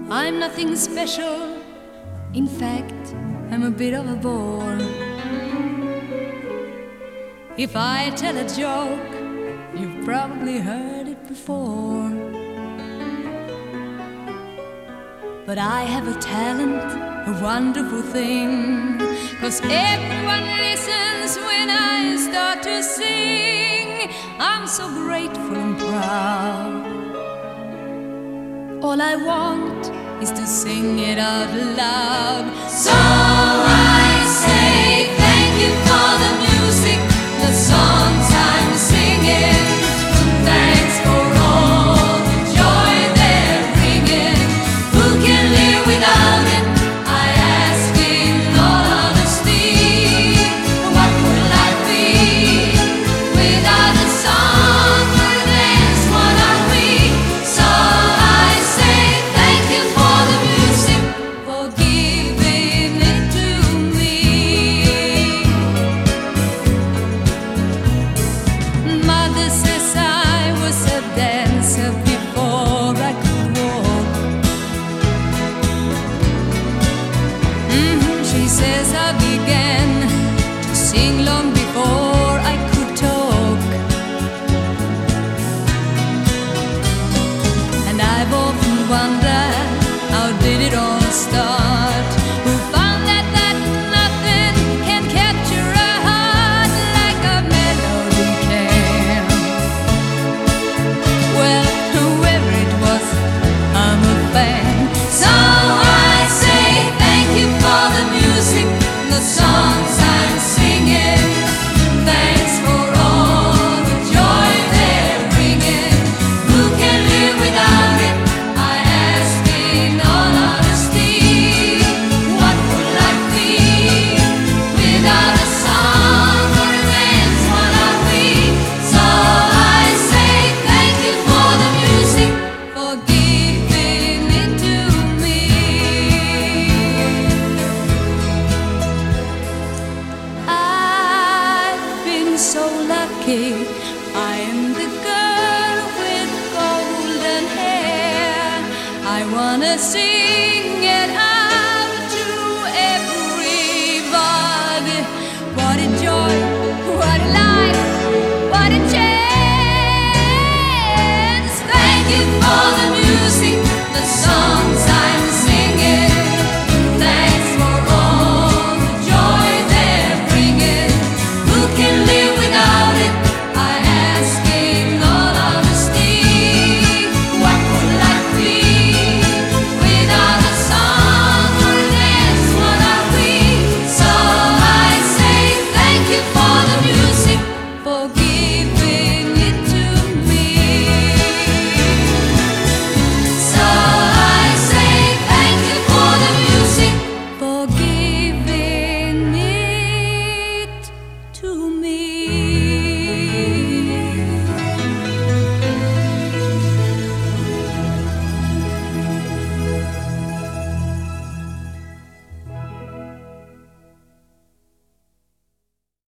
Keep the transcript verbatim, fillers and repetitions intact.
I'm nothing special. In fact, I'm a bit of a bore. If I tell a joke, you've probably heard it before. But I have a talent, a wonderful thing, 'cause everyone listens when I start to sing. I'm so grateful and proud. All I want is to sing it out loud. So I say thank you for the music, the songs I'm singing. Thanks for all the joy they're bringing. Who can live without it? I ask in all honesty. What would life be without a song or a dance? What are we? So I say thank you for the music, for giving it to me. Mother says I was a dancer before I could walk. Mhm, she says I began to sing long before I could talk. And I've often wondered, how did it all start? Who found that that nothing can capture a heart like a melody can? Well, whoever it was, I'm a fan. So I say thank you for the music, the songs I'm singing. Thanks for all the joy they're bringing. Who can live without it? I ask in all honesty. What would life be without a song or a dance? What are we? So I say thank you for the music, for giving it to me. I've been so lucky. I am the girl with golden hair. I wanna see